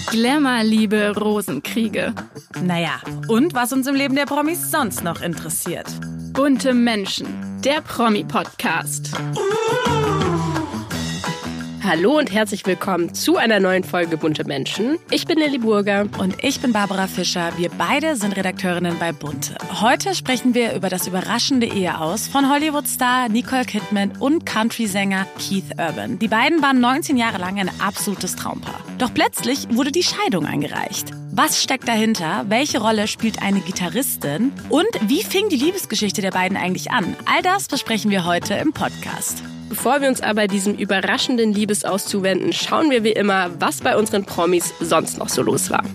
Glamour-Liebe, Rosenkriege. Naja, und was uns im Leben der Promis sonst noch interessiert. Bunte Menschen, der Promi-Podcast. Hallo und herzlich willkommen zu einer neuen Folge Bunte Menschen. Ich bin Lilly Burger. Und ich bin Barbara Fischer. Wir beide sind Redakteurinnen bei Bunte. Heute sprechen wir über das überraschende Eheaus von Hollywood-Star Nicole Kidman und Country-Sänger Keith Urban. Die beiden waren 19 Jahre lang ein absolutes Traumpaar. Doch plötzlich wurde die Scheidung eingereicht. Was steckt dahinter? Welche Rolle spielt eine Gitarristin? Und wie fing die Liebesgeschichte der beiden eigentlich an? All das besprechen wir heute im Podcast. Bevor wir uns aber diesem überraschenden Liebesaus zuwenden, schauen wir wie immer, was bei unseren Promis sonst noch so los war.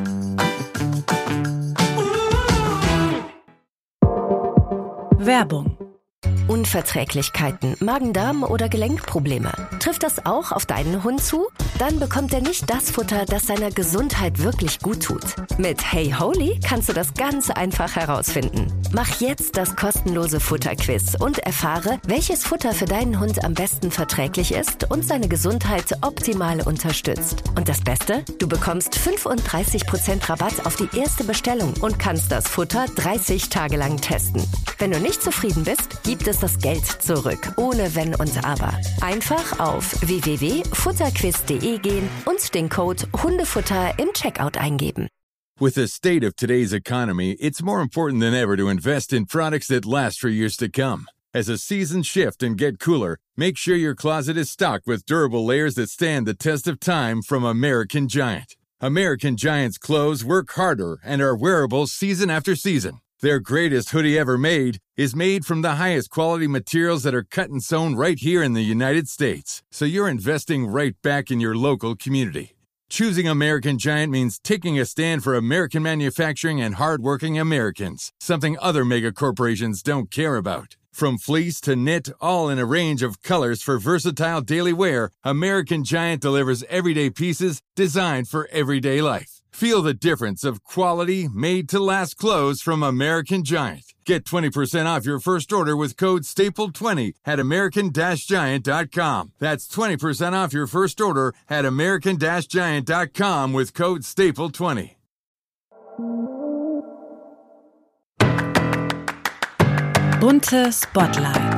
Werbung. Unverträglichkeiten, Magen-Darm oder Gelenkprobleme. Trifft das auch auf deinen Hund zu? Dann bekommt er nicht das Futter, das seiner Gesundheit wirklich gut tut. Mit Hey Holy kannst du das ganz einfach herausfinden. Mach jetzt das kostenlose Futterquiz und erfahre, welches Futter für deinen Hund am besten verträglich ist und seine Gesundheit optimal unterstützt. Und das Beste? Du bekommst 35% Rabatt auf die erste Bestellung und kannst das Futter 30 Tage lang testen. Wenn du nicht zufrieden bist, gibt es das Geld zurück, ohne Wenn und Aber. Einfach auf www.futterquiz.de gehen und den Code Hundefutter im Checkout eingeben. With the state of today's economy, it's more important than ever to invest in products that last for years to come. As the seasons shift and get cooler, make sure your closet is stocked with durable layers that stand the test of time from American Giant. American Giant's clothes work harder and are wearable season after season. Their greatest hoodie ever made is made from the highest quality materials that are cut and sewn right here in the United States. So you're investing right back in your local community. Choosing American Giant means taking a stand for American manufacturing and hardworking Americans, something other mega corporations don't care about. From fleece to knit, all in a range of colors for versatile daily wear, American Giant delivers everyday pieces designed for everyday life. Feel the difference of quality, made-to-last clothes from American Giant. Get 20% off your first order with code STAPLE20 at american-giant.com. That's 20% off your first order at american-giant.com with code STAPLE20. Bunte Spotlight.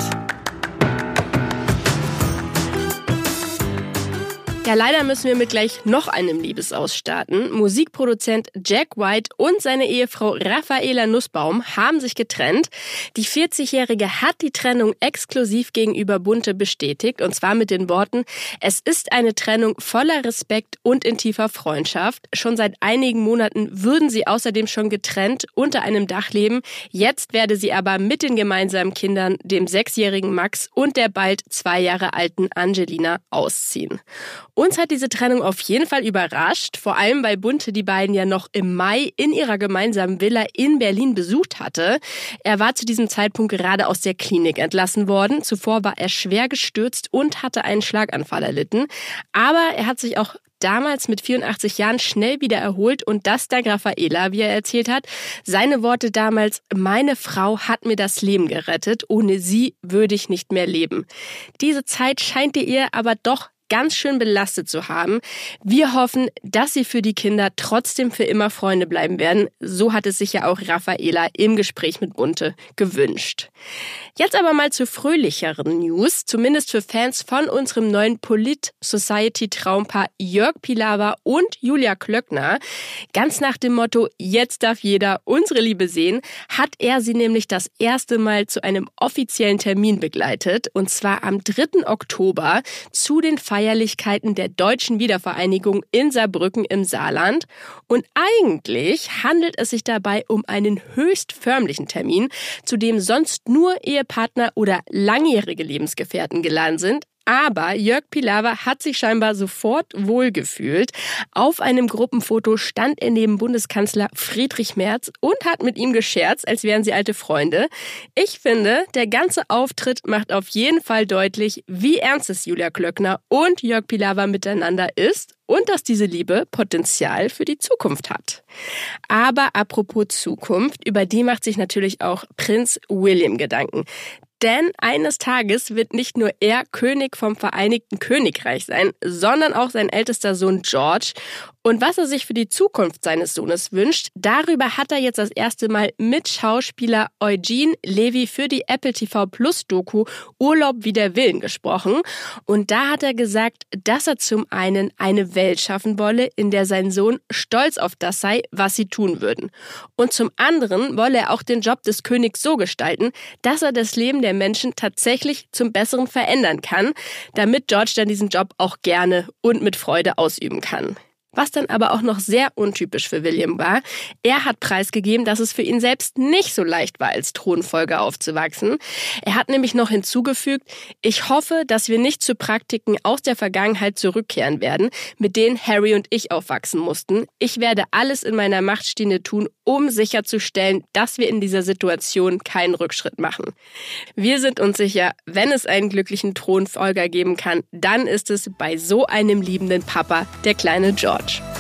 Ja, leider müssen wir mit gleich noch einem Liebesaus starten. Musikproduzent Jack White und seine Ehefrau Raffaela Nussbaum haben sich getrennt. Die 40-Jährige hat die Trennung exklusiv gegenüber Bunte bestätigt, und zwar mit den Worten: Es ist eine Trennung voller Respekt und in tiefer Freundschaft. Schon seit einigen Monaten würden sie außerdem schon getrennt unter einem Dach leben. Jetzt werde sie aber mit den gemeinsamen Kindern, dem 6-jährigen Max und der bald 2 Jahre alten Angelina, ausziehen. Uns hat diese Trennung auf jeden Fall überrascht, vor allem weil Bunte die beiden ja noch im Mai in ihrer gemeinsamen Villa in Berlin besucht hatte. Er war zu diesem Zeitpunkt gerade aus der Klinik entlassen worden. Zuvor war er schwer gestürzt und hatte einen Schlaganfall erlitten. Aber er hat sich auch damals mit 84 Jahren schnell wieder erholt, und das dank Raffaela, wie er erzählt hat. Seine Worte damals: Meine Frau hat mir das Leben gerettet, ohne sie würde ich nicht mehr leben. Diese Zeit scheint die Ehe aber doch ganz schön belastet zu haben. Wir hoffen, dass sie für die Kinder trotzdem für immer Freunde bleiben werden. So hat es sich ja auch Raffaela im Gespräch mit Bunte gewünscht. Jetzt aber mal zu fröhlicheren News, zumindest für Fans von unserem neuen Polit-Society-Traumpaar Jörg Pilawa und Julia Klöckner. Ganz nach dem Motto: Jetzt darf jeder unsere Liebe sehen, hat er sie nämlich das erste Mal zu einem offiziellen Termin begleitet, und zwar am 3. Oktober zu den Feierlichkeiten der Deutschen Wiedervereinigung in Saarbrücken im Saarland. Und eigentlich handelt es sich dabei um einen höchst förmlichen Termin, zu dem sonst nur Ehepartner oder langjährige Lebensgefährten geladen sind. Aber Jörg Pilawa hat sich scheinbar sofort wohlgefühlt. Auf einem Gruppenfoto stand er neben Bundeskanzler Friedrich Merz und hat mit ihm gescherzt, als wären sie alte Freunde. Ich finde, der ganze Auftritt macht auf jeden Fall deutlich, wie ernst es Julia Klöckner und Jörg Pilawa miteinander ist und dass diese Liebe Potenzial für die Zukunft hat. Aber apropos Zukunft, über die macht sich natürlich auch Prinz William Gedanken. Denn eines Tages wird nicht nur er König vom Vereinigten Königreich sein, sondern auch sein ältester Sohn George. Und was er sich für die Zukunft seines Sohnes wünscht, darüber hat er jetzt das erste Mal mit Schauspieler Eugene Levy für die Apple TV Plus Doku Urlaub wider Willen gesprochen. Und da hat er gesagt, dass er zum einen eine Welt schaffen wolle, in der sein Sohn stolz auf das sei, was sie tun würden. Und zum anderen wolle er auch den Job des Königs so gestalten, dass er das Leben der Menschen tatsächlich zum Besseren verändern kann, damit George dann diesen Job auch gerne und mit Freude ausüben kann. Was dann aber auch noch sehr untypisch für William war, er hat preisgegeben, dass es für ihn selbst nicht so leicht war, als Thronfolger aufzuwachsen. Er hat nämlich noch hinzugefügt, ich hoffe, dass wir nicht zu Praktiken aus der Vergangenheit zurückkehren werden, mit denen Harry und ich aufwachsen mussten. Ich werde alles in meiner Macht Stehende tun, um sicherzustellen, dass wir in dieser Situation keinen Rückschritt machen. Wir sind uns sicher, wenn es einen glücklichen Thronfolger geben kann, dann ist es bei so einem liebenden Papa, der kleine George.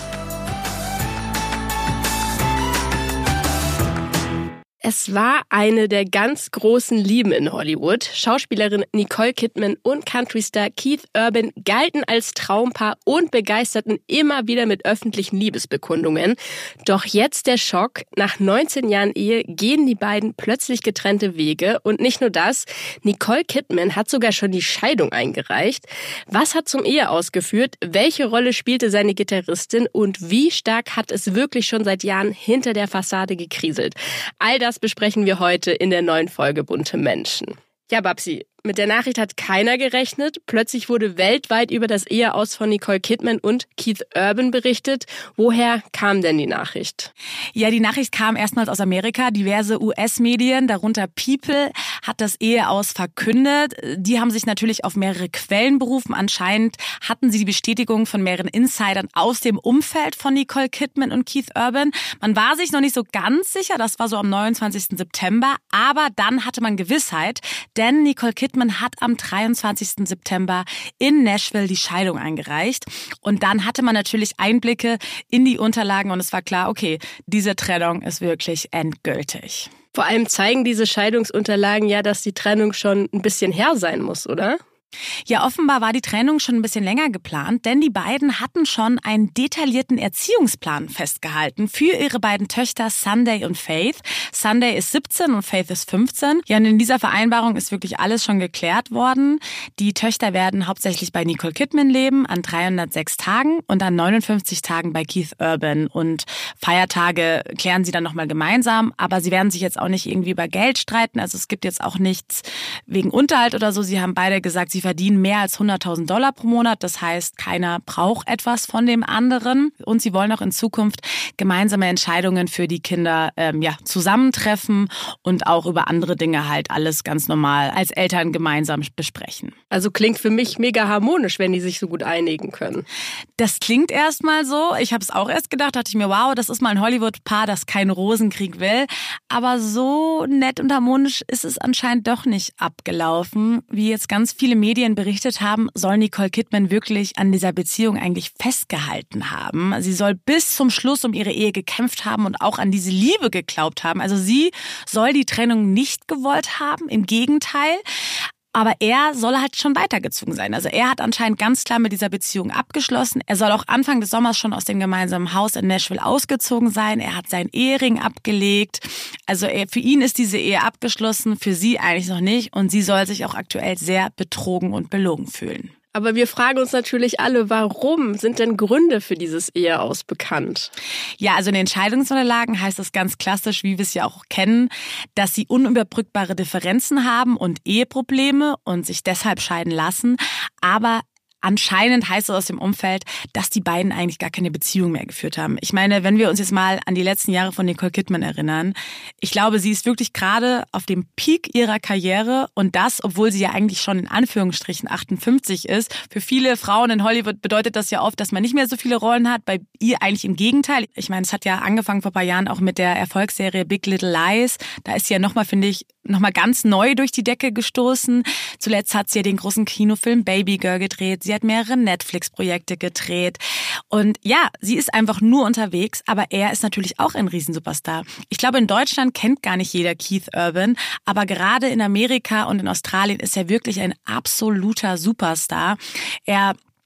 Es war eine der ganz großen Lieben in Hollywood. Schauspielerin Nicole Kidman und Countrystar Keith Urban galten als Traumpaar und begeisterten immer wieder mit öffentlichen Liebesbekundungen. Doch jetzt der Schock. Nach 19 Jahren Ehe gehen die beiden plötzlich getrennte Wege. Und nicht nur das, Nicole Kidman hat sogar schon die Scheidung eingereicht. Was hat zum Eheaus geführt? Welche Rolle spielte seine Gitarristin? Und wie stark hat es wirklich schon seit Jahren hinter der Fassade gekriselt? All das besprechen wir heute in der neuen Folge Bunte Menschen. Ja, Babsi, mit der Nachricht hat keiner gerechnet. Plötzlich wurde weltweit über das Eheaus von Nicole Kidman und Keith Urban berichtet. Woher kam denn die Nachricht? Ja, die Nachricht kam erstmals aus Amerika. Diverse US-Medien, darunter People, hat das Eheaus verkündet. Die haben sich natürlich auf mehrere Quellen berufen. Anscheinend hatten sie die Bestätigung von mehreren Insidern aus dem Umfeld von Nicole Kidman und Keith Urban. Man war sich noch nicht so ganz sicher, das war so am 29. September. Aber dann hatte man Gewissheit, denn Nicole Kidman hat am 23. September in Nashville die Scheidung eingereicht. Und dann hatte man natürlich Einblicke in die Unterlagen und es war klar, okay, diese Trennung ist wirklich endgültig. Vor allem zeigen diese Scheidungsunterlagen ja, dass die Trennung schon ein bisschen her sein muss, oder? Ja, offenbar war die Trennung schon ein bisschen länger geplant, denn die beiden hatten schon einen detaillierten Erziehungsplan festgehalten für ihre beiden Töchter Sunday und Faith. Sunday ist 17 und Faith ist 15. Ja, und in dieser Vereinbarung ist wirklich alles schon geklärt worden. Die Töchter werden hauptsächlich bei Nicole Kidman leben, an 306 Tagen und an 59 Tagen bei Keith Urban. Und Feiertage klären sie dann nochmal gemeinsam, aber sie werden sich jetzt auch nicht irgendwie über Geld streiten. Also es gibt jetzt auch nichts wegen Unterhalt oder so. Sie haben beide gesagt, sie verdienen mehr als $100.000 pro Monat. Das heißt, keiner braucht etwas von dem anderen. Und sie wollen auch in Zukunft gemeinsame Entscheidungen für die Kinder zusammentreffen und auch über andere Dinge halt alles ganz normal als Eltern gemeinsam besprechen. Also klingt für mich mega harmonisch, wenn die sich so gut einigen können. Das klingt erstmal so. Ich habe es auch erst gedacht, dachte ich mir, wow, das ist mal ein Hollywood-Paar, das keinen Rosenkrieg will. Aber so nett und harmonisch ist es anscheinend doch nicht abgelaufen, wie jetzt ganz viele Medien berichtet haben, soll Nicole Kidman wirklich an dieser Beziehung eigentlich festgehalten haben. Sie soll bis zum Schluss um ihre Ehe gekämpft haben und auch an diese Liebe geglaubt haben. Also sie soll die Trennung nicht gewollt haben, im Gegenteil. Aber er soll halt schon weitergezogen sein. Also er hat anscheinend ganz klar mit dieser Beziehung abgeschlossen. Er soll auch Anfang des Sommers schon aus dem gemeinsamen Haus in Nashville ausgezogen sein. Er hat seinen Ehering abgelegt. Also für ihn ist diese Ehe abgeschlossen, für sie eigentlich noch nicht. Und sie soll sich auch aktuell sehr betrogen und belogen fühlen. Aber wir fragen uns natürlich alle, warum sind denn Gründe für dieses Eheaus bekannt? Ja, also in den Scheidungsunterlagen heißt es ganz klassisch, wie wir es ja auch kennen, dass sie unüberbrückbare Differenzen haben und Eheprobleme und sich deshalb scheiden lassen. Aber anscheinend heißt es aus dem Umfeld, dass die beiden eigentlich gar keine Beziehung mehr geführt haben. Ich meine, wenn wir uns jetzt mal an die letzten Jahre von Nicole Kidman erinnern, ich glaube, sie ist wirklich gerade auf dem Peak ihrer Karriere und das, obwohl sie ja eigentlich schon in Anführungsstrichen 58 ist. Für viele Frauen in Hollywood bedeutet das ja oft, dass man nicht mehr so viele Rollen hat. Bei ihr eigentlich im Gegenteil. Ich meine, es hat ja angefangen vor ein paar Jahren auch mit der Erfolgsserie Big Little Lies. Da ist sie ja nochmal, finde ich, nochmal ganz neu durch die Decke gestoßen. Zuletzt hat sie ja den großen Kinofilm Baby Girl gedreht. Sie hat mehrere Netflix-Projekte gedreht. Und ja, sie ist einfach nur unterwegs, aber er ist natürlich auch ein Riesensuperstar. Ich glaube, in Deutschland kennt gar nicht jeder Keith Urban, aber gerade in Amerika und in Australien ist er wirklich ein absoluter Superstar. Er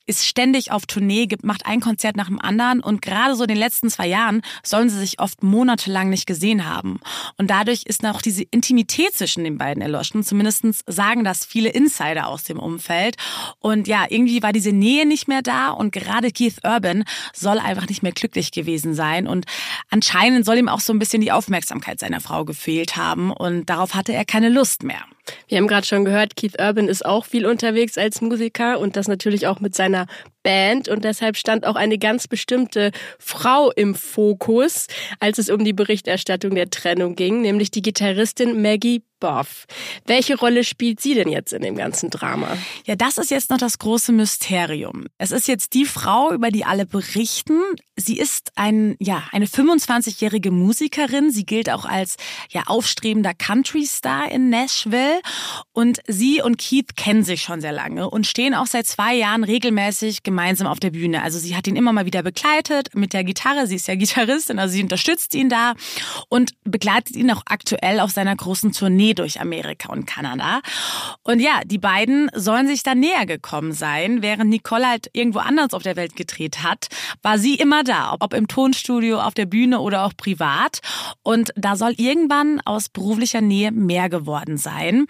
ist ständig auf Tournee, macht ein Konzert nach dem anderen und gerade so in den letzten 2 Jahren sollen sie sich oft monatelang nicht gesehen haben. Und dadurch ist auch diese Intimität zwischen den beiden erloschen. Zumindest sagen das viele Insider aus dem Umfeld. Und ja, irgendwie war diese Nähe nicht mehr da und gerade Keith Urban soll einfach nicht mehr glücklich gewesen sein. Und anscheinend soll ihm auch so ein bisschen die Aufmerksamkeit seiner Frau gefehlt haben und darauf hatte er keine Lust mehr. Wir haben gerade schon gehört, Keith Urban ist auch viel unterwegs als Musiker und das natürlich auch mit seiner Band und deshalb stand auch eine ganz bestimmte Frau im Fokus, als es um die Berichterstattung der Trennung ging, nämlich die Gitarristin Maggie Boff. Welche Rolle spielt sie denn jetzt in dem ganzen Drama? Ja, das ist jetzt noch das große Mysterium. Es ist jetzt die Frau, über die alle berichten. Sie ist eine 25-jährige Musikerin. Sie gilt auch als aufstrebender Country-Star in Nashville. Und sie und Keith kennen sich schon sehr lange und stehen auch seit 2 Jahren regelmäßig gemeinsam auf der Bühne. Also sie hat ihn immer mal wieder begleitet mit der Gitarre. Sie ist ja Gitarristin, also sie unterstützt ihn da und begleitet ihn auch aktuell auf seiner großen Tournee durch Amerika und Kanada. Und ja, die beiden sollen sich dann näher gekommen sein. Während Nicole halt irgendwo anders auf der Welt gedreht hat, war sie immer da, ob im Tonstudio, auf der Bühne oder auch privat. Und da soll irgendwann aus beruflicher Nähe mehr geworden sein.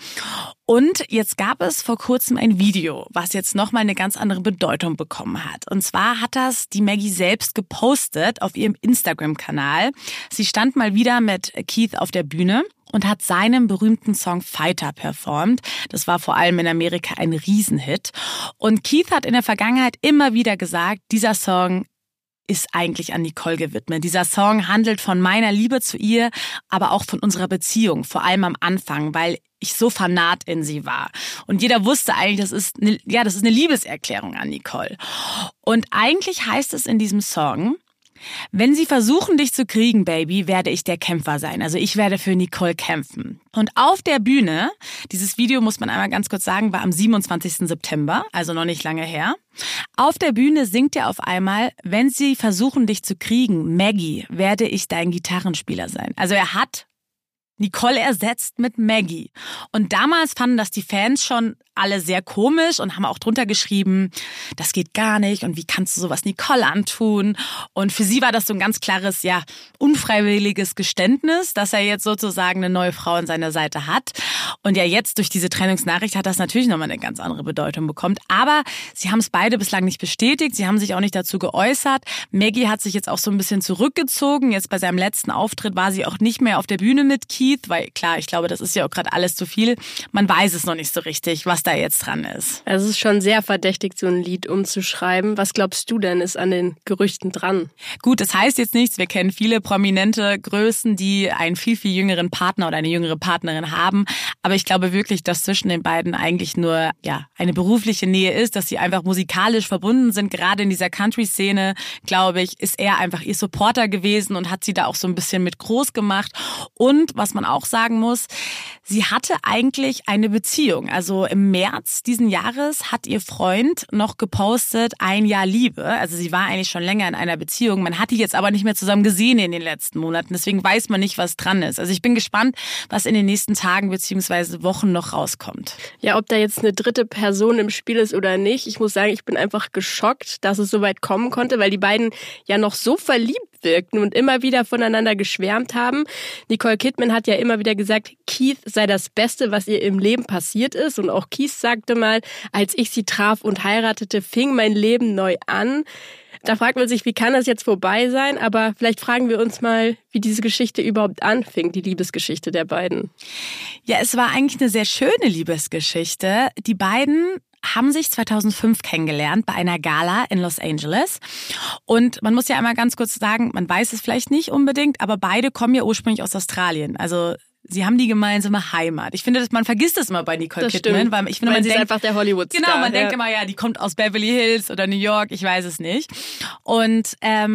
Und jetzt gab es vor kurzem ein Video, was jetzt nochmal eine ganz andere Bedeutung bekommen hat. Und zwar hat das die Maggie selbst gepostet auf ihrem Instagram-Kanal. Sie stand mal wieder mit Keith auf der Bühne und hat seinen berühmten Song Fighter performt. Das war vor allem in Amerika ein Riesenhit. Und Keith hat in der Vergangenheit immer wieder gesagt, dieser Song ist eigentlich an Nicole gewidmet. Dieser Song handelt von meiner Liebe zu ihr, aber auch von unserer Beziehung, vor allem am Anfang, weil ich so vernarrt in sie war. Und jeder wusste eigentlich, das ist eine Liebeserklärung an Nicole. Und eigentlich heißt es in diesem Song: Wenn sie versuchen, dich zu kriegen, Baby, werde ich der Kämpfer sein. Also ich werde für Nicole kämpfen. Und auf der Bühne, dieses Video muss man einmal ganz kurz sagen, war am 27. September, also noch nicht lange her. Auf der Bühne singt er auf einmal: Wenn sie versuchen, dich zu kriegen, Maggie, werde ich dein Gitarrenspieler sein. Also er hat Nicole ersetzt mit Maggie. Und damals fanden das die Fans schon alle sehr komisch und haben auch drunter geschrieben, das geht gar nicht und wie kannst du sowas Nicole antun? Und für sie war das so ein ganz klares, unfreiwilliges Geständnis, dass er jetzt sozusagen eine neue Frau an seiner Seite hat. Und ja, jetzt durch diese Trennungsnachricht hat das natürlich nochmal eine ganz andere Bedeutung bekommen. Aber sie haben es beide bislang nicht bestätigt, sie haben sich auch nicht dazu geäußert. Maggie hat sich jetzt auch so ein bisschen zurückgezogen. Jetzt bei seinem letzten Auftritt war sie auch nicht mehr auf der Bühne mit Keith, weil klar, ich glaube, das ist ja auch gerade alles zu viel. Man weiß es noch nicht so richtig, was da jetzt dran ist. Also es ist schon sehr verdächtig, so ein Lied umzuschreiben. Was glaubst du denn, ist an den Gerüchten dran? Gut, das heißt jetzt nichts. Wir kennen viele prominente Größen, die einen viel, viel jüngeren Partner oder eine jüngere Partnerin haben. Aber ich glaube wirklich, dass zwischen den beiden eigentlich nur eine berufliche Nähe ist, dass sie einfach musikalisch verbunden sind. Gerade in dieser Country-Szene, glaube ich, ist er einfach ihr Supporter gewesen und hat sie da auch so ein bisschen mit groß gemacht. Und was man auch sagen muss, sie hatte eigentlich eine Beziehung. Also im März diesen Jahres hat ihr Freund noch gepostet, 1 Jahr Liebe. Also sie war eigentlich schon länger in einer Beziehung. Man hat die jetzt aber nicht mehr zusammen gesehen in den letzten Monaten. Deswegen weiß man nicht, was dran ist. Also ich bin gespannt, was in den nächsten Tagen bzw. Wochen noch rauskommt. Ja, ob da jetzt eine dritte Person im Spiel ist oder nicht. Ich muss sagen, ich bin einfach geschockt, dass es so weit kommen konnte, weil die beiden ja noch so verliebt wirkten und immer wieder voneinander geschwärmt haben. Nicole Kidman hat ja immer wieder gesagt, Keith sei das Beste, was ihr im Leben passiert ist. Und auch Keith sagte mal, als ich sie traf und heiratete, fing mein Leben neu an. Da fragt man sich, wie kann das jetzt vorbei sein? Aber vielleicht fragen wir uns mal, wie diese Geschichte überhaupt anfing, die Liebesgeschichte der beiden. Ja, es war eigentlich eine sehr schöne Liebesgeschichte. Die beiden haben sich 2005 kennengelernt bei einer Gala in Los Angeles. Und man muss ja einmal ganz kurz sagen, man weiß es vielleicht nicht unbedingt, aber beide kommen ja ursprünglich aus Australien. Also sie haben die gemeinsame Heimat. Ich finde, man vergisst das immer bei Nicole Kidman, weil ich finde, man denkt, ist einfach der Hollywood-Star. Genau, man denkt immer, die kommt aus Beverly Hills oder New York, ich weiß es nicht. Und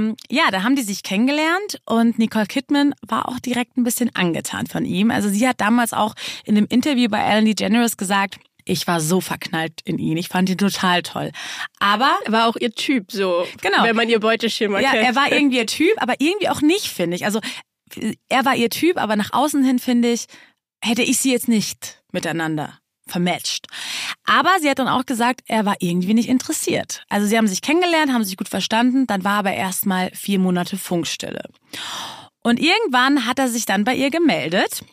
da haben die sich kennengelernt und Nicole Kidman war auch direkt ein bisschen angetan von ihm. Also sie hat damals auch in einem Interview bei Ellen DeGeneres gesagt, ich war so verknallt in ihn. Ich fand ihn total toll. Aber er war auch ihr Typ so, genau, wenn man ihr Beuteschema kennt. Ja, er war irgendwie ihr Typ, aber irgendwie auch nicht, finde ich. Also er war ihr Typ, aber nach außen hin, finde ich, hätte ich sie jetzt nicht miteinander vermatcht. Aber sie hat dann auch gesagt, er war irgendwie nicht interessiert. Also sie haben sich kennengelernt, haben sich gut verstanden, dann war aber erstmal 4 Monate Funkstille. Und irgendwann hat er sich dann bei ihr gemeldet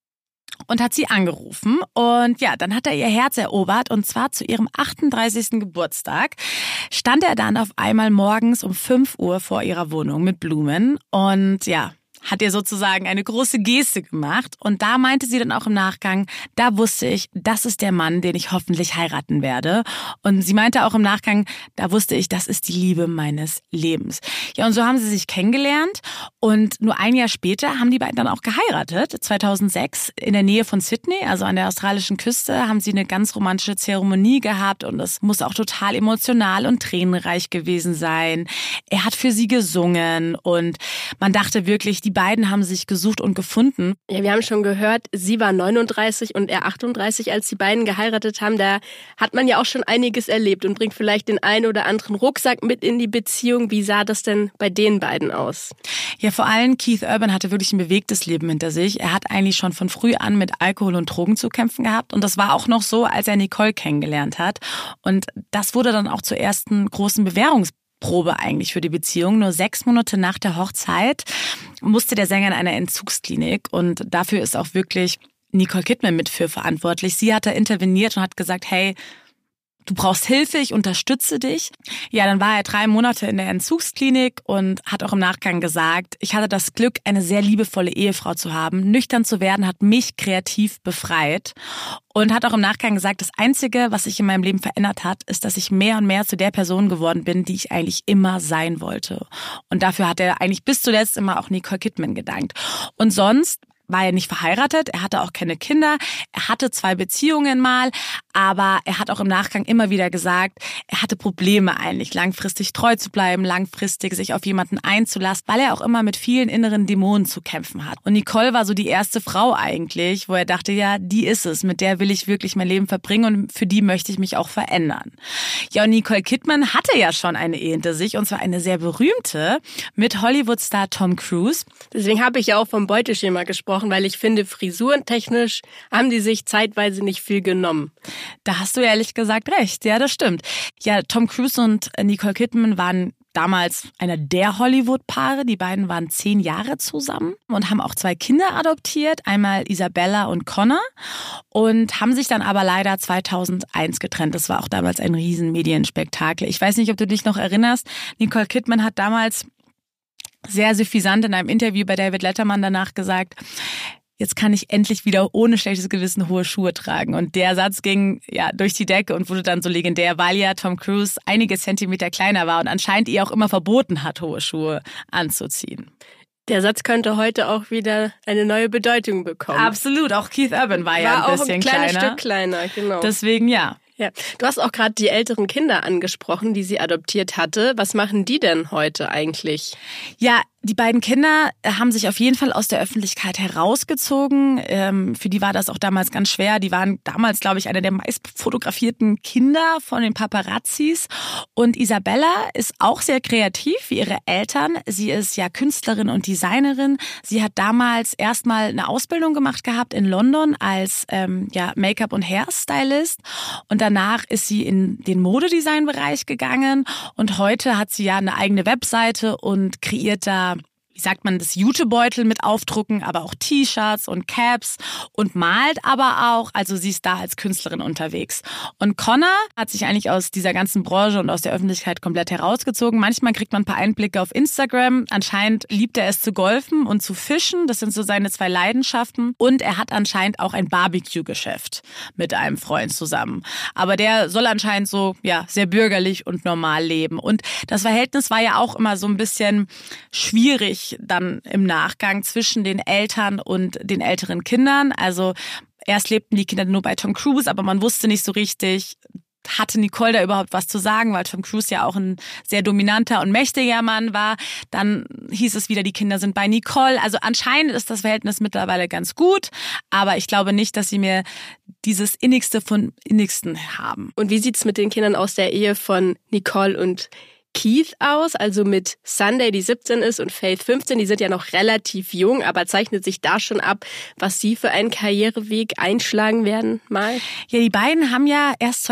und hat sie angerufen. Und ja, dann hat er ihr Herz erobert und zwar zu ihrem 38. Geburtstag stand er dann auf einmal morgens um 5 Uhr vor ihrer Wohnung mit Blumen und ja, hat ihr sozusagen eine große Geste gemacht. Und da meinte sie dann auch im Nachgang, da wusste ich, das ist der Mann, den ich hoffentlich heiraten werde. Und sie meinte auch im Nachgang, da wusste ich, das ist die Liebe meines Lebens. Ja, und so haben sie sich kennengelernt. Und nur ein Jahr später haben die beiden dann auch geheiratet. 2006 in der Nähe von Sydney, also an der australischen Küste, haben sie eine ganz romantische Zeremonie gehabt. Und es muss auch total emotional und tränenreich gewesen sein. Er hat für sie gesungen und man dachte wirklich, die beiden haben sich gesucht und gefunden. Ja, wir haben schon gehört, sie war 39 und er 38, als die beiden geheiratet haben. Da hat man ja auch schon einiges erlebt und bringt vielleicht den einen oder anderen Rucksack mit in die Beziehung. Wie sah das denn bei den beiden aus? Ja, vor allem Keith Urban hatte wirklich ein bewegtes Leben hinter sich. Er hat eigentlich schon von früh an mit Alkohol und Drogen zu kämpfen gehabt. Und das war auch noch so, als er Nicole kennengelernt hat. Und das wurde dann auch zur ersten großen Bewährungsprobe eigentlich für die Beziehung. Nur 6 Monate nach der Hochzeit musste der Sänger in einer Entzugsklinik und dafür ist auch wirklich Nicole Kidman mit für verantwortlich. Sie hat da interveniert und hat gesagt, hey, du brauchst Hilfe, ich unterstütze dich. Ja, dann war er 3 Monate in der Entzugsklinik und hat auch im Nachgang gesagt, ich hatte das Glück, eine sehr liebevolle Ehefrau zu haben. Nüchtern zu werden hat mich kreativ befreit. Und hat auch im Nachgang gesagt, das Einzige, was sich in meinem Leben verändert hat, ist, dass ich mehr und mehr zu der Person geworden bin, die ich eigentlich immer sein wollte. Und dafür hat er eigentlich bis zuletzt immer auch Nicole Kidman gedankt. Und sonst war er nicht verheiratet, er hatte auch keine Kinder, er hatte 2 Beziehungen mal, aber er hat auch im Nachgang immer wieder gesagt, er hatte Probleme eigentlich, langfristig treu zu bleiben, langfristig sich auf jemanden einzulassen, weil er auch immer mit vielen inneren Dämonen zu kämpfen hat. Und Nicole war so die erste Frau eigentlich, wo er dachte, ja, die ist es, mit der will ich wirklich mein Leben verbringen und für die möchte ich mich auch verändern. Ja, und Nicole Kidman hatte ja schon eine Ehe hinter sich und zwar eine sehr berühmte mit Hollywood-Star Tom Cruise. Deswegen habe ich ja auch vom Beuteschema gesprochen, weil ich finde, frisurentechnisch haben die sich zeitweise nicht viel genommen. Da hast du ehrlich gesagt recht, ja, das stimmt. Ja, Tom Cruise und Nicole Kidman waren damals einer der Hollywood-Paare. Die beiden waren 10 Jahre zusammen und haben auch 2 Kinder adoptiert, einmal Isabella und Connor und haben sich dann aber leider 2001 getrennt. Das war auch damals ein riesen Medienspektakel. Ich weiß nicht, ob du dich noch erinnerst, Nicole Kidman hat damals sehr suffisant in einem Interview bei David Letterman danach gesagt, jetzt kann ich endlich wieder ohne schlechtes Gewissen hohe Schuhe tragen. Und der Satz ging ja durch die Decke und wurde dann so legendär, weil ja Tom Cruise einige Zentimeter kleiner war und anscheinend ihr auch immer verboten hat, hohe Schuhe anzuziehen. Der Satz könnte heute auch wieder eine neue Bedeutung bekommen. Absolut, auch Keith Urban war ja ein bisschen kleiner. War auch ein kleines Stück kleiner, genau. Deswegen ja. Ja, du hast auch gerade die älteren Kinder angesprochen, die sie adoptiert hatte. Was machen die denn heute eigentlich? Ja, die beiden Kinder haben sich auf jeden Fall aus der Öffentlichkeit herausgezogen. Für die war das auch damals ganz schwer. Die waren damals, glaube ich, eine der meist fotografierten Kinder von den Paparazzis. Und Isabella ist auch sehr kreativ wie ihre Eltern. Sie ist ja Künstlerin und Designerin. Sie hat damals erstmal eine Ausbildung gemacht gehabt in London als Make-up- und Hairstylist. Und danach ist sie in den Modedesign-Bereich gegangen. Und heute hat sie ja eine eigene Webseite und kreiert da, wie sagt man, das Jutebeutel mit Aufdrucken, aber auch T-Shirts und Caps und malt aber auch. Also sie ist da als Künstlerin unterwegs. Und Connor hat sich eigentlich aus dieser ganzen Branche und aus der Öffentlichkeit komplett herausgezogen. Manchmal kriegt man ein paar Einblicke auf Instagram. Anscheinend liebt er es zu golfen und zu fischen. Das sind so seine 2 Leidenschaften. Und er hat anscheinend auch ein Barbecue-Geschäft mit einem Freund zusammen. Aber der soll anscheinend so sehr bürgerlich und normal leben. Und das Verhältnis war ja auch immer so ein bisschen schwierig dann im Nachgang zwischen den Eltern und den älteren Kindern. Also erst lebten die Kinder nur bei Tom Cruise, aber man wusste nicht so richtig, hatte Nicole da überhaupt was zu sagen, weil Tom Cruise ja auch ein sehr dominanter und mächtiger Mann war. Dann hieß es wieder, die Kinder sind bei Nicole. Also anscheinend ist das Verhältnis mittlerweile ganz gut, aber ich glaube nicht, dass sie mir dieses Innigste von Innigsten haben. Und wie sieht's mit den Kindern aus der Ehe von Nicole und Keith aus, also mit Sunday, die 17 ist, und Faith 15. Die sind ja noch relativ jung, aber zeichnet sich da schon ab, was sie für einen Karriereweg einschlagen werden mal? Ja, die beiden haben ja erst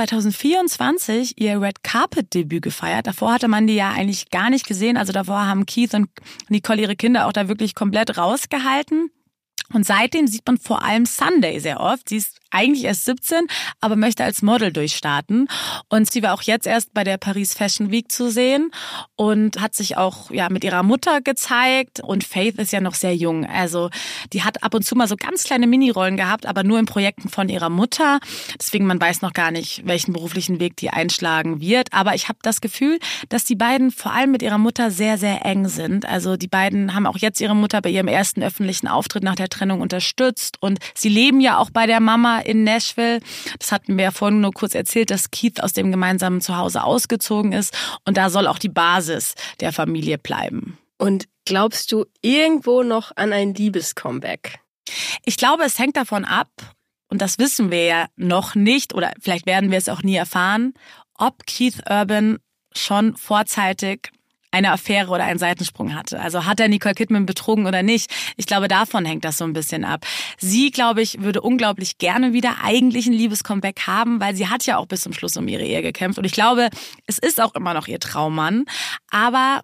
2024 ihr Red Carpet Debüt gefeiert. Davor hatte man die ja eigentlich gar nicht gesehen. Also davor haben Keith und Nicole ihre Kinder auch da wirklich komplett rausgehalten. Und seitdem sieht man vor allem Sunday sehr oft. Sie ist eigentlich erst 17, aber möchte als Model durchstarten. Und sie war auch jetzt erst bei der Paris Fashion Week zu sehen und hat sich auch mit ihrer Mutter gezeigt. Und Faith ist ja noch sehr jung. Also die hat ab und zu mal so ganz kleine Minirollen gehabt, aber nur in Projekten von ihrer Mutter. Deswegen man weiß noch gar nicht, welchen beruflichen Weg die einschlagen wird. Aber ich habe das Gefühl, dass die beiden vor allem mit ihrer Mutter sehr, sehr eng sind. Also die beiden haben auch jetzt ihre Mutter bei ihrem ersten öffentlichen Auftritt nach der Trennung unterstützt. Und sie leben ja auch bei der Mama in Nashville. Das hatten wir ja vorhin nur kurz erzählt, dass Keith aus dem gemeinsamen Zuhause ausgezogen ist. Und da soll auch die Basis der Familie bleiben. Und glaubst du irgendwo noch an ein Liebescomeback? Ich glaube, es hängt davon ab, und das wissen wir ja noch nicht, oder vielleicht werden wir es auch nie erfahren, ob Keith Urban schon vorzeitig eine Affäre oder einen Seitensprung hatte. Also hat er Nicole Kidman betrogen oder nicht? Ich glaube, davon hängt das so ein bisschen ab. Sie, glaube ich, würde unglaublich gerne wieder eigentlich ein Liebescomeback haben, weil sie hat ja auch bis zum Schluss um ihre Ehe gekämpft. Und ich glaube, es ist auch immer noch ihr Traummann. Aber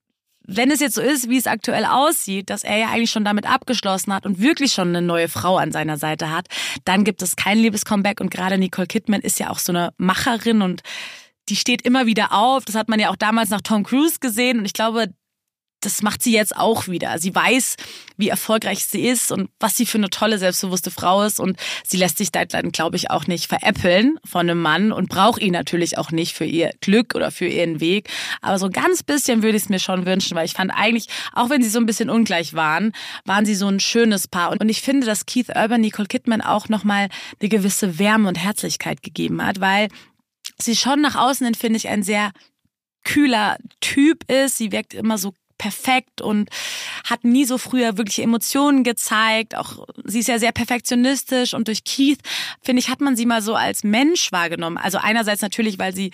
wenn es jetzt so ist, wie es aktuell aussieht, dass er ja eigentlich schon damit abgeschlossen hat und wirklich schon eine neue Frau an seiner Seite hat, dann gibt es kein Liebescomeback. Und gerade Nicole Kidman ist ja auch so eine Macherin und die steht immer wieder auf. Das hat man ja auch damals nach Tom Cruise gesehen. Und ich glaube, das macht sie jetzt auch wieder. Sie weiß, wie erfolgreich sie ist und was sie für eine tolle, selbstbewusste Frau ist. Und sie lässt sich da dann, glaube ich, auch nicht veräppeln von einem Mann und braucht ihn natürlich auch nicht für ihr Glück oder für ihren Weg. Aber so ganz bisschen würde ich es mir schon wünschen, weil ich fand eigentlich, auch wenn sie so ein bisschen ungleich waren sie so ein schönes Paar. Und ich finde, dass Keith Urban Nicole Kidman auch nochmal eine gewisse Wärme und Herzlichkeit gegeben hat, weil sie schon nach außen hin, finde ich, ein sehr kühler Typ ist. Sie wirkt immer so perfekt und hat nie so früher wirklich Emotionen gezeigt. Auch sie ist ja sehr perfektionistisch und durch Keith, finde ich, hat man sie mal so als Mensch wahrgenommen. Also einerseits natürlich, weil sie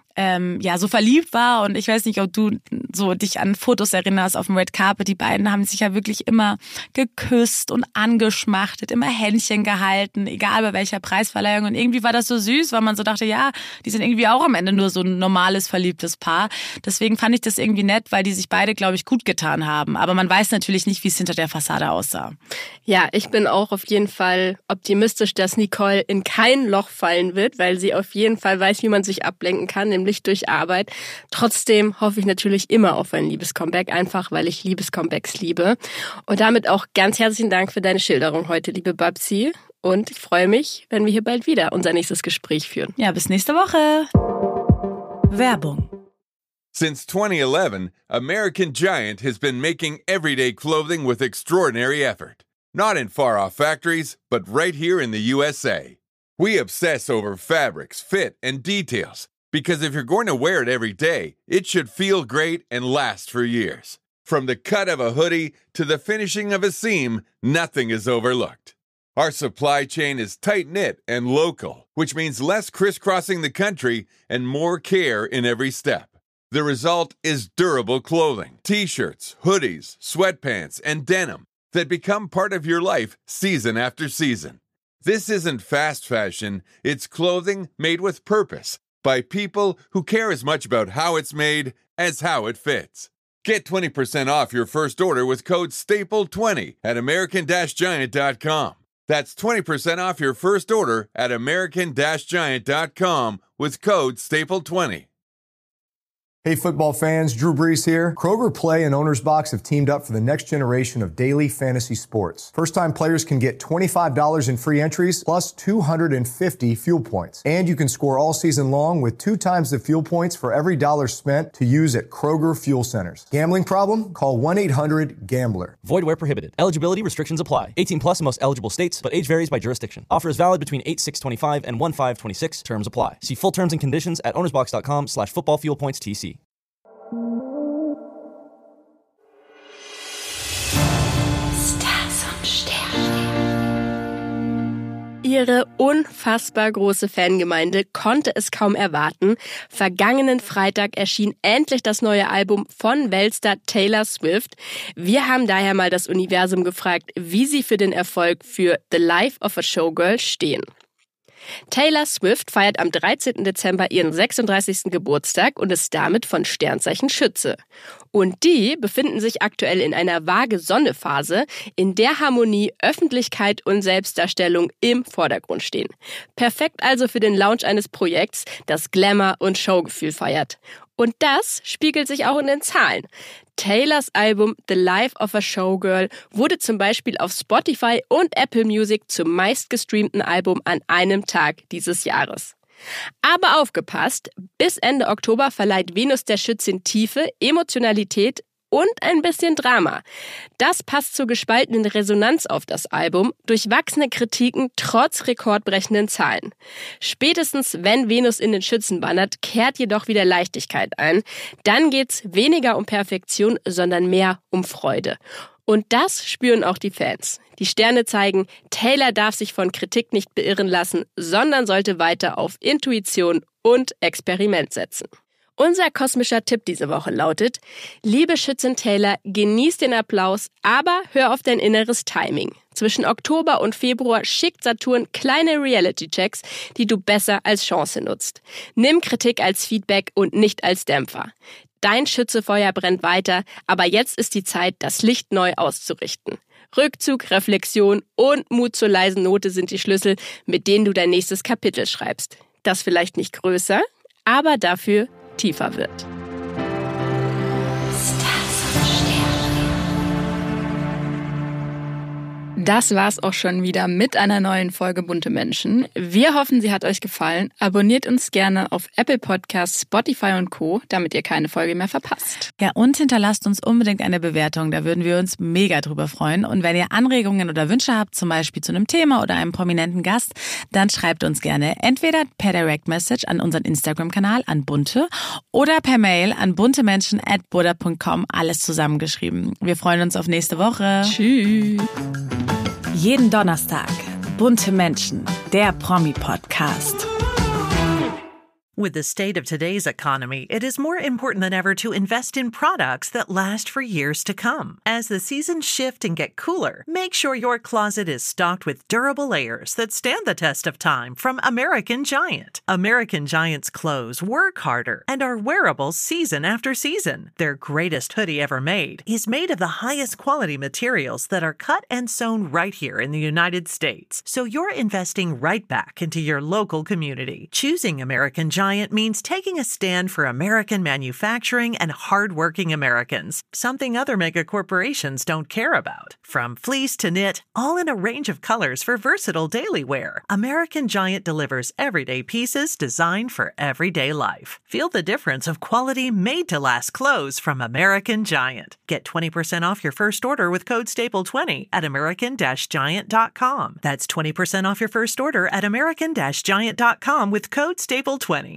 so verliebt war und ich weiß nicht, ob du so dich an Fotos erinnerst auf dem Red Carpet. Die beiden haben sich ja wirklich immer geküsst und angeschmachtet, immer Händchen gehalten, egal bei welcher Preisverleihung. Und irgendwie war das so süß, weil man so dachte, ja, die sind irgendwie auch am Ende nur so ein normales, verliebtes Paar. Deswegen fand ich das irgendwie nett, weil die sich beide, glaube ich, gut getan haben. Aber man weiß natürlich nicht, wie es hinter der Fassade aussah. Ja, ich bin auch auf jeden Fall optimistisch, dass Nicole in kein Loch fallen wird, weil sie auf jeden Fall weiß, wie man sich ablenken kann, nämlich durch Arbeit. Trotzdem hoffe ich natürlich immer auf ein Liebescomeback, einfach weil ich Liebescomebacks liebe. Und damit auch ganz herzlichen Dank für deine Schilderung heute, liebe Babsi. Und ich freue mich, wenn wir hier bald wieder unser nächstes Gespräch führen. Ja, bis nächste Woche. Werbung. Since 2011, American Giant has been making everyday clothing with extraordinary effort. Not in far-off factories, but right here in the USA. We obsess over fabrics, fit, and details. Because if you're going to wear it every day, it should feel great and last for years. From the cut of a hoodie to the finishing of a seam, nothing is overlooked. Our supply chain is tight-knit and local, which means less crisscrossing the country and more care in every step. The result is durable clothing, t-shirts, hoodies, sweatpants, and denim that become part of your life season after season. This isn't fast fashion, it's clothing made with purpose by people who care as much about how it's made as how it fits. Get 20% off your first order with code STAPLE20 at American-Giant.com. That's 20% off your first order at American-Giant.com with code STAPLE20. Hey football fans, Drew Brees here. Kroger Play and Owner's Box have teamed up for the next generation of daily fantasy sports. First-time players can get $25 in free entries plus 250 fuel points. And you can score all season long with 2 times the fuel points for every dollar spent to use at Kroger Fuel Centers. Gambling problem? Call 1-800-GAMBLER. Void where prohibited. Eligibility restrictions apply. 18 plus in most eligible states, but age varies by jurisdiction. Offer is valid between 8/6/25 and 1/5/26. Terms apply. See full terms and conditions at ownersbox.com/footballfuelpointstc. ihre unfassbar große Fangemeinde konnte es kaum erwarten. Vergangenen Freitag erschien endlich das neue Album von Weltstar Taylor Swift. Wir haben daher mal das Universum gefragt, wie sie für den Erfolg für The Life of a Showgirl stehen. Taylor Swift feiert am 13. Dezember ihren 36. Geburtstag und ist damit von Sternzeichen Schütze. Und die befinden sich aktuell in einer Waage-Sonne-Phase, in der Harmonie, Öffentlichkeit und Selbstdarstellung im Vordergrund stehen. Perfekt also für den Launch eines Projekts, das Glamour und Showgefühl feiert. Und das spiegelt sich auch in den Zahlen. Taylors Album The Life of a Showgirl wurde zum Beispiel auf Spotify und Apple Music zum meistgestreamten Album an einem Tag dieses Jahres. Aber aufgepasst, bis Ende Oktober verleiht Venus der Schützin Tiefe, Emotionalität und ein bisschen Drama. Das passt zur gespaltenen Resonanz auf das Album, durchwachsene Kritiken trotz rekordbrechenden Zahlen. Spätestens wenn Venus in den Schützen wandert, kehrt jedoch wieder Leichtigkeit ein. Dann geht's weniger um Perfektion, sondern mehr um Freude. Und das spüren auch die Fans. Die Sterne zeigen, Taylor darf sich von Kritik nicht beirren lassen, sondern sollte weiter auf Intuition und Experiment setzen. Unser kosmischer Tipp diese Woche lautet: Liebe Schützin Taylor, genieß den Applaus, aber hör auf dein inneres Timing. Zwischen Oktober und Februar schickt Saturn kleine Reality-Checks, die du besser als Chance nutzt. Nimm Kritik als Feedback und nicht als Dämpfer. Dein Schützefeuer brennt weiter, aber jetzt ist die Zeit, das Licht neu auszurichten. Rückzug, Reflexion und Mut zur leisen Note sind die Schlüssel, mit denen du dein nächstes Kapitel schreibst. Das vielleicht nicht größer, aber dafür tiefer wird. Das war's auch schon wieder mit einer neuen Folge Bunte Menschen. Wir hoffen, sie hat euch gefallen. Abonniert uns gerne auf Apple Podcasts, Spotify und Co., damit ihr keine Folge mehr verpasst. Ja, und hinterlasst uns unbedingt eine Bewertung. Da würden wir uns mega drüber freuen. Und wenn ihr Anregungen oder Wünsche habt, zum Beispiel zu einem Thema oder einem prominenten Gast, dann schreibt uns gerne entweder per Direct Message an unseren Instagram-Kanal an Bunte oder per Mail an buntemenschen@buddha.com, alles zusammengeschrieben. Wir freuen uns auf nächste Woche. Tschüss. Jeden Donnerstag Bunte Menschen, der Promi-Podcast. With the state of today's economy, it is more important than ever to invest in products that last for years to come. As the seasons shift and get cooler, make sure your closet is stocked with durable layers that stand the test of time from American Giant. American Giant's clothes work harder and are wearable season after season. Their greatest hoodie ever made is made of the highest quality materials that are cut and sewn right here in the United States. So you're investing right back into your local community. Choosing American Giant means taking a stand for American manufacturing and hardworking Americans, something other mega corporations don't care about. From fleece to knit, all in a range of colors for versatile daily wear, American Giant delivers everyday pieces designed for everyday life. Feel the difference of quality made-to-last clothes from American Giant. Get 20% off your first order with code STAPLE20 at american-giant.com. That's 20% off your first order at american-giant.com with code STAPLE20.